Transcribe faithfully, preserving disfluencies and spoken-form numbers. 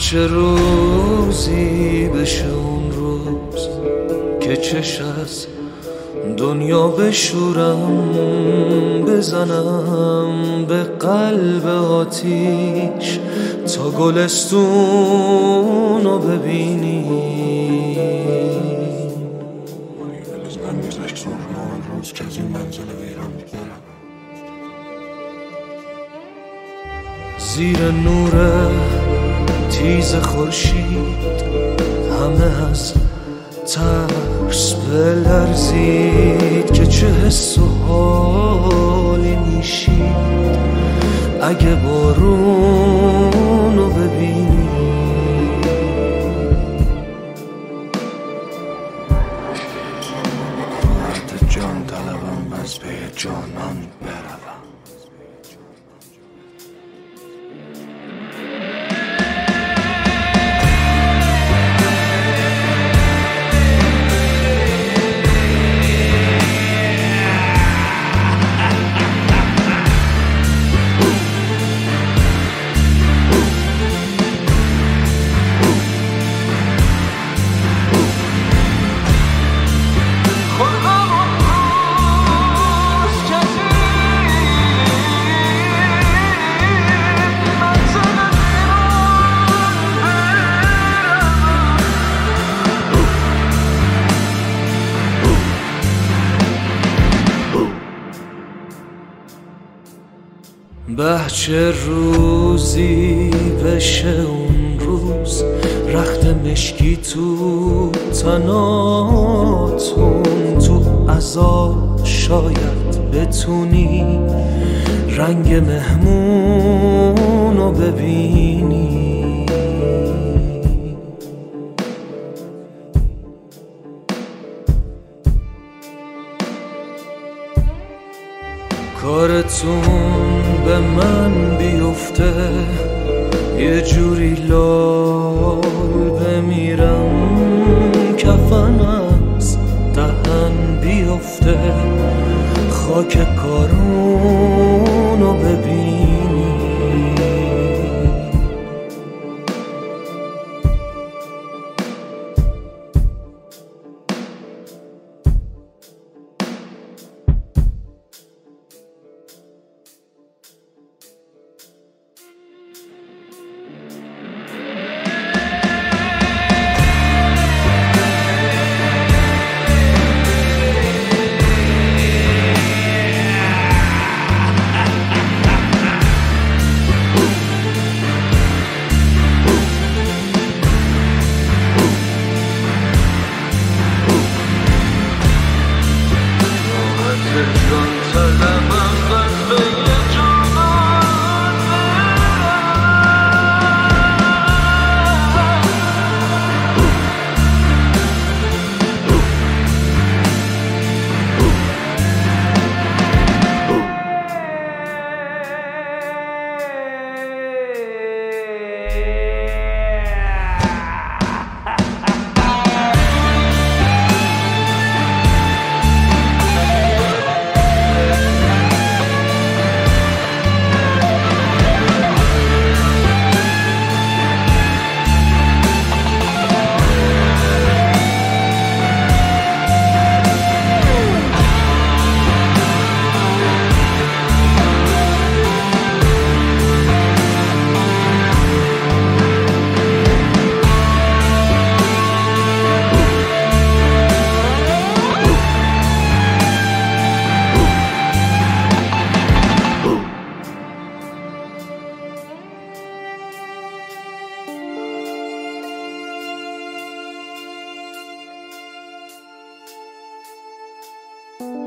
چه روزی بشه اون روز که چش از دنیا بشورم، بزنم به قلب آتیش تا گلستون رو ببینی. زیر نور تیز خورشید همه از ترس بلرزید که چه حس و حالی میشید اگه بارون رو ببینی. مرد جان طلبم از پی جانان بروم. به چه روزی بشه اون روز رخت مشکی تو تناتون، تو عزا شاید بتونی رنگ مهمون رو ببینی. کارتون به من بیفته یه جوری لال بمیرم، کفن از دهن بیفته خاک کارونو ببینی. you